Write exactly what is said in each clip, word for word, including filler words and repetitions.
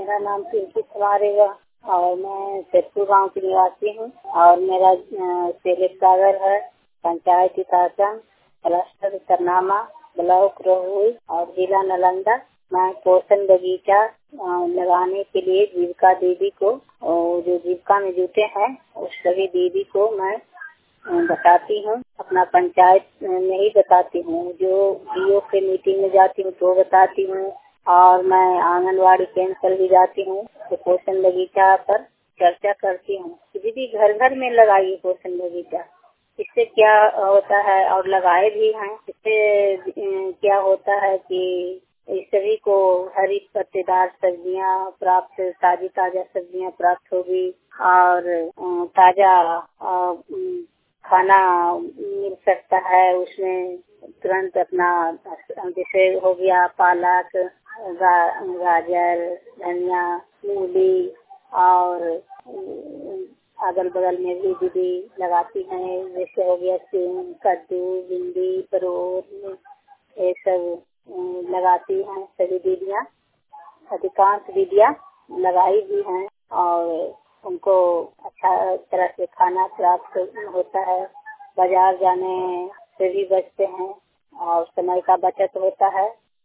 मेरा नाम पिंकी कुमारेगा और मैं सेतपुर गांव की निवासी हूँ और मेरा सेलेक्ट सागर है, पंचायत इतासन, क्लस्टर तरनामा, ब्लॉक रोहुई और जिला नालंदा। मैं पोषण बगीचा लगाने के लिए जीविका दीदी को और जो जीविका में जुटे हैं उस सभी दीदी को मैं बताती हूँ, अपना पंचायत में ही बताती हूँ। जो डीओ के मीटिंग में जाती हूँ तो बताती हूँ और मैं आंगनवाड़ी केंद्र पर भी जाती हूँ तो पोषण बगीचा पर चर्चा करती हूँ। दीदी घर घर में लगाइए पोषण बगीचा, इससे क्या होता है और लगाए भी हैं। इससे क्या होता है कि सभी को हरी पत्तेदार सब्जियां प्राप्त, ताजी ताजा सब्जियां प्राप्त होगी और ताजा खाना मिल सकता है। उसमें तुरंत अपना जैसे हो गया पालक, गा, गाजर, धनिया, मूली और अगल बगल में भी दीदी लगाती हैं। जैसे हो गया सीम, कद्दू, भिंडी, परोर, ये सब लगाती हैं सभी दीदियाँ। अधिकांश दीदियाँ लगाई भी हैं और उनको अच्छा तरह से खाना प्राप्त होता है। बाजार जाने से भी बचते हैं और समय का बचत होता है।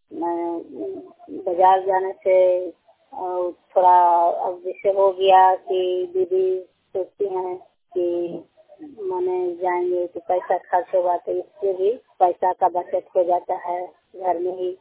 बाजार जाने से थोड़ा अब जैसे हो गया कि दीदी सोचती हैं कि माने जाएंगे तो पैसा खर्च होगा, तो इससे भी पैसा का बचत हो जाता है। घर में ही